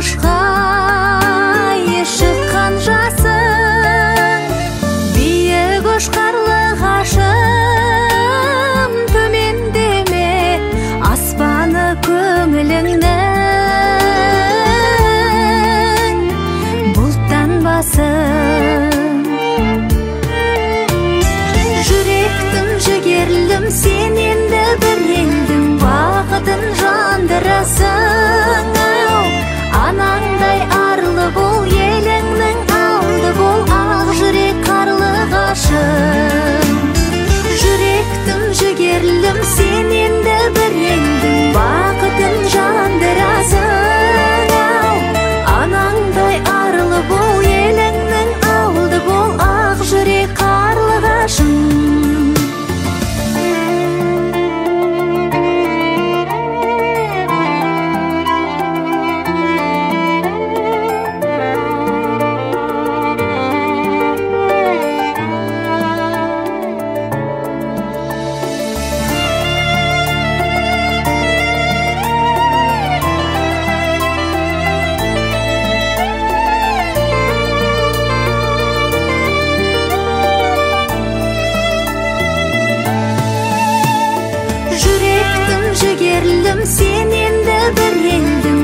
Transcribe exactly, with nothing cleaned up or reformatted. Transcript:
бұрышқа шыққан жасың, биік ұшқарлы ғашым, төмендеме аспаны көңіліңнің бұлттанбасын. Жүректім, жігерлім, сен енді бір елдің бақытын жандырасың. Анаңдай арлы бол, еліңнің алды бол, ақ жүрек қарлығашым. Жүректім, жігерлім, сен енді бір елдің бақытын жандырасың. Анаңдай арлы бол, еліңнің алды бол, ақ жүрек қарлығашым. Жігерлім, сен енді бір елдің